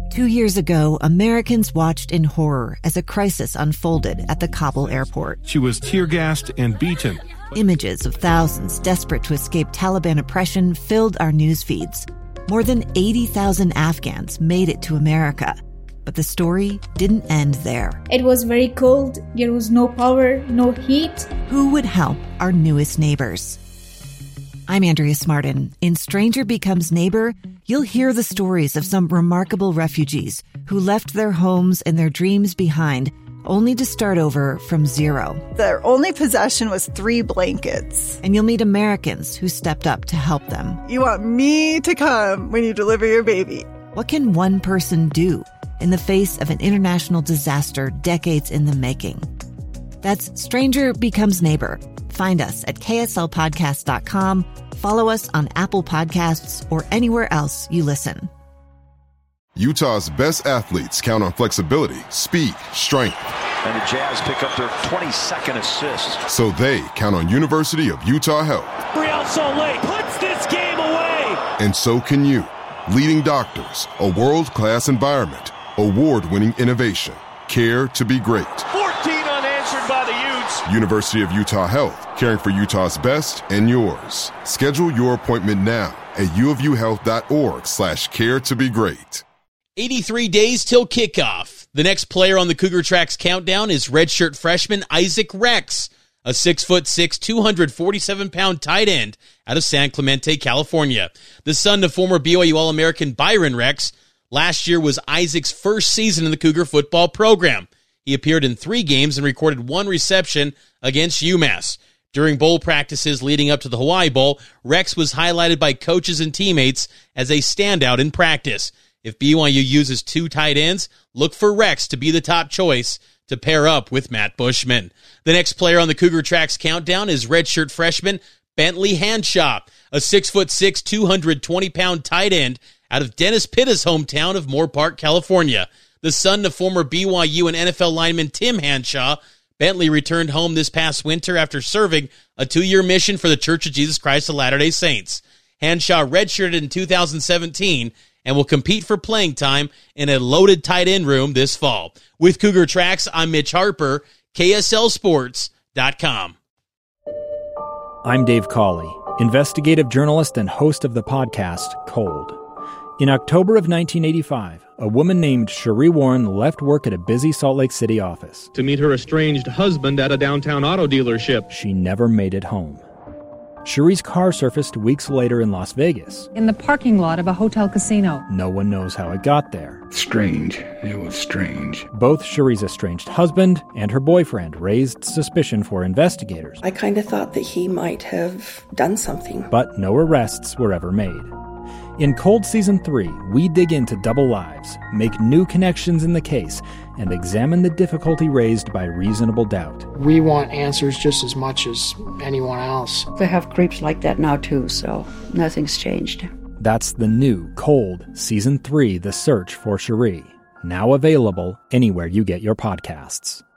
2 years ago, Americans watched in horror as a crisis unfolded at the Kabul airport. She was tear-gassed and beaten. Images of thousands desperate to escape Taliban oppression filled our news feeds. More than 80,000 Afghans made it to America. But the story didn't end there. It was very cold. There was no power, no heat. Who would help our newest neighbors? I'm Andrea Smartin. In Stranger Becomes Neighbor, you'll hear the stories of some remarkable refugees who left their homes and their dreams behind, only to start over from zero. Their only possession was 3 blankets. And you'll meet Americans who stepped up to help them. You want me to come when you deliver your baby. What can one person do in the face of an international disaster decades in the making? That's Stranger Becomes Neighbor. Find us at kslpodcast.com. Follow us on Apple Podcasts or anywhere else you listen. Utah's best athletes count on flexibility, speed, strength. And the Jazz pick up their 22nd assist. So they count on University of Utah Health. Real Salt Lake puts this game away. And so can you. Leading doctors, a world-class environment, award-winning innovation, care to be great. 14 unanswered by the Utes. University of Utah Health, caring for Utah's best and yours. Schedule your appointment now at uofuhealth.org/care to be great. 83 days till kickoff. The next player on the Cougar Tracks countdown is redshirt freshman Isaac Rex, a 6'6", 247-pound tight end out of San Clemente, California. The son of former BYU All-American Byron Rex, last year was Isaac's first season in the Cougar football program. He appeared in 3 games and recorded 1 reception against UMass. During bowl practices leading up to the Hawaii Bowl, Rex was highlighted by coaches and teammates as a standout in practice. If BYU uses 2 tight ends, look for Rex to be the top choice to pair up with Matt Bushman. The next player on the Cougar Tracks countdown is redshirt freshman Bentley Hanshaw, a 6'6", 220-pound tight end out of Dennis Pitta's hometown of Moore Park, California. The son of former BYU and NFL lineman Tim Hanshaw, Bentley returned home this past winter after serving a 2-year mission for the Church of Jesus Christ of Latter-day Saints. Hanshaw redshirted in 2017 and will compete for playing time in a loaded tight end room this fall. With Cougar Tracks, I'm Mitch Harper, KSLSports.com. I'm Dave Cawley, investigative journalist and host of the podcast Cold. In October of 1985, a woman named Cherie Warren left work at a busy Salt Lake City office to meet her estranged husband at a downtown auto dealership. She never made it home. Cherie's car surfaced weeks later in Las Vegas. In the parking lot of a hotel casino. No one knows how it got there. Strange. It was strange. Both Cherie's estranged husband and her boyfriend raised suspicion for investigators. I kind of thought that he might have done something. But no arrests were ever made. In Cold Season 3, we dig into double lives, make new connections in the case, and examine the difficulty raised by reasonable doubt. We want answers just as much as anyone else. They have creeps like that now too, so nothing's changed. That's the new Cold Season 3, The Search for Cherie. Now available anywhere you get your podcasts.